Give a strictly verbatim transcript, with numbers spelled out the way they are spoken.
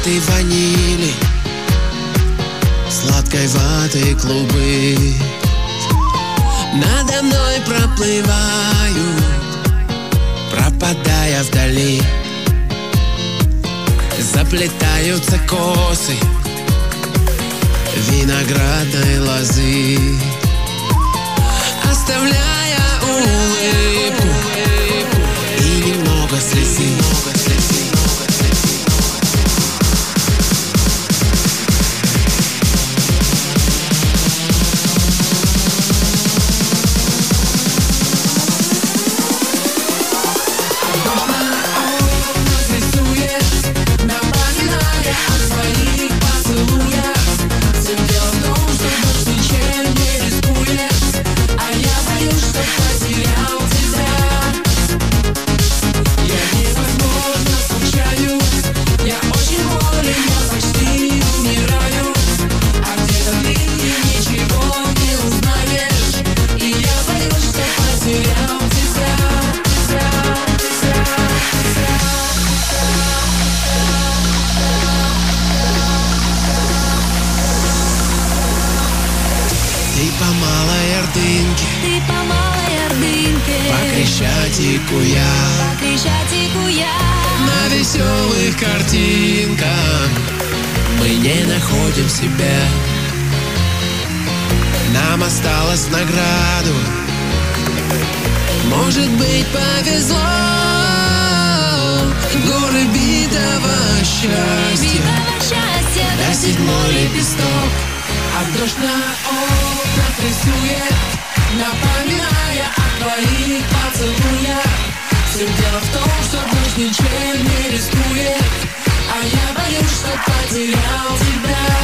ноты ванили, сладкой ваты клубы надо мной проплывают, пропадая вдали. Заплетаются косы виноградной лозы, оставляя улыбку и немного слезы. Ты по малой Ордынке, ты по малой Ордынке, по Крещатику я, по Крещатику я. На веселых картинках мы не находим себя. Нам осталось в награду, может быть, повезло. Горы битого счастья, Битого счастья, да седьмой лепесток. А дождь на окнах рисует, напоминая о твоих поцелуях. Все дело в том, что дождь ничем не рискует, а я боюсь, что потерял тебя.